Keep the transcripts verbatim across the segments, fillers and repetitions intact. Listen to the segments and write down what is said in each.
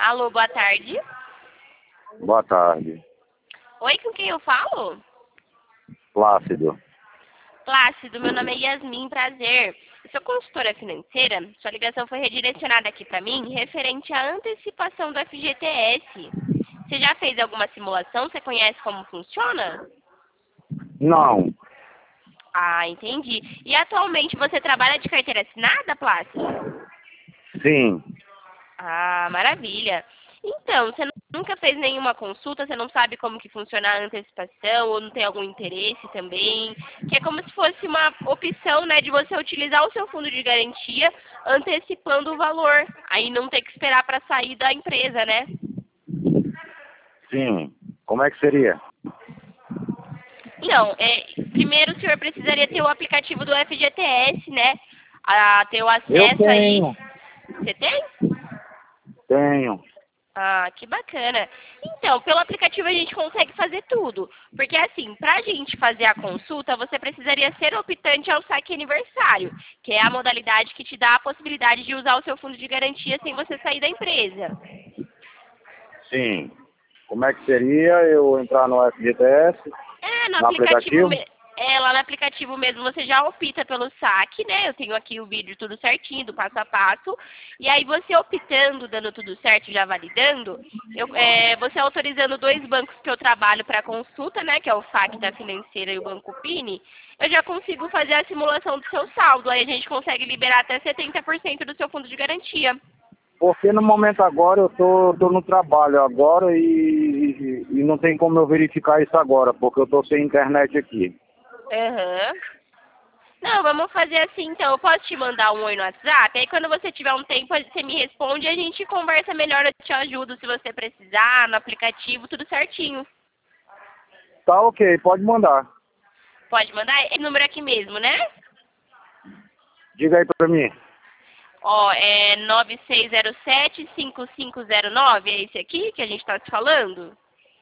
Alô, boa tarde. Boa tarde. Oi, com quem eu falo? Plácido. Plácido, meu nome é Yasmin, prazer. Eu sou consultora financeira. Sua ligação foi redirecionada aqui para mim referente à antecipação do F G T S. Você já fez alguma simulação? Você conhece como funciona? Não. Ah, entendi. E atualmente você trabalha de carteira assinada, Plácido? Sim. Ah, maravilha. Então, você nunca fez nenhuma consulta, você não sabe como que funciona a antecipação ou não tem algum interesse também, que é como se fosse uma opção, né, de você utilizar o seu fundo de garantia antecipando o valor, aí não ter que esperar para sair da empresa, né? Sim. Como é que seria? Não, é, primeiro o senhor precisaria ter o aplicativo do F G T S, né, a ter o Eu acesso aí. tenho. Você tem? Tenho. Ah, que bacana. Então, pelo aplicativo a gente consegue fazer tudo. Porque assim, para a gente fazer a consulta, você precisaria ser optante ao saque aniversário, que é a modalidade que te dá a possibilidade de usar o seu fundo de garantia sem você sair da empresa. Sim. Como é que seria eu entrar no F G T S, É, no no aplicativo, aplicativo? me- é, lá no aplicativo mesmo você já opta pelo saque, né? Eu tenho aqui o vídeo tudo certinho, do passo a passo. E aí você optando, dando tudo certo, já validando, eu, é, você autorizando dois bancos que eu trabalho para consulta, né? Que é o Facta Financeira e o Banco Pini, eu já consigo fazer a simulação do seu saldo. Aí a gente consegue liberar até setenta por cento do seu fundo de garantia. Porque no momento agora eu tô, tô no trabalho agora e, e, e não tem como eu verificar isso agora, porque eu tô sem internet aqui. Aham. Não, vamos fazer assim então. Eu posso te mandar um oi no WhatsApp? Aí quando você tiver um tempo, você me responde e a gente conversa melhor. Eu te ajudo se você precisar, no aplicativo, tudo certinho. Tá ok, pode mandar. Pode mandar? É número aqui mesmo, né? Diga aí pra mim. Ó, é nove seis zero sete, cinco cinco zero nove. É esse aqui que a gente tá te falando?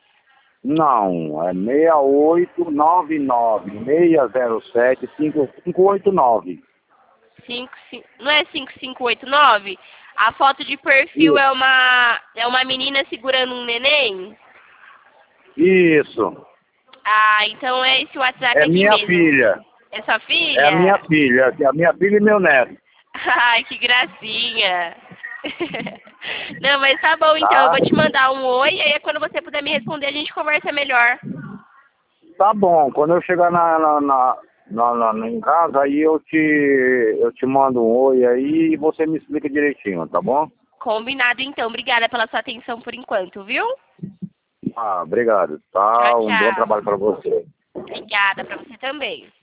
Não, é seis oito nove nove, seis zero sete, cinco cinco oito nove. cinco, cinco, não é cinco cinco oito nove? A foto de perfil Isso. é uma, é uma menina segurando um neném? Isso. Ah, então é esse WhatsApp É aqui minha mesmo. filha. É sua É a minha filha? filha. É a minha filha e meu neto. Ai, que gracinha. Não, mas tá bom então. Eu Tá? vou te mandar um oi e aí quando você puder me responder a gente conversa melhor. Tá bom. Quando eu chegar na, na, na, na- na- em casa, aí eu te, eu te mando um oi aí e você me explica direitinho, tá bom? Combinado então. Obrigada pela sua atenção por enquanto, viu? Ah, obrigado. Tchau, Tá? Um bom tchau. trabalho pra você. Obrigada pra você também.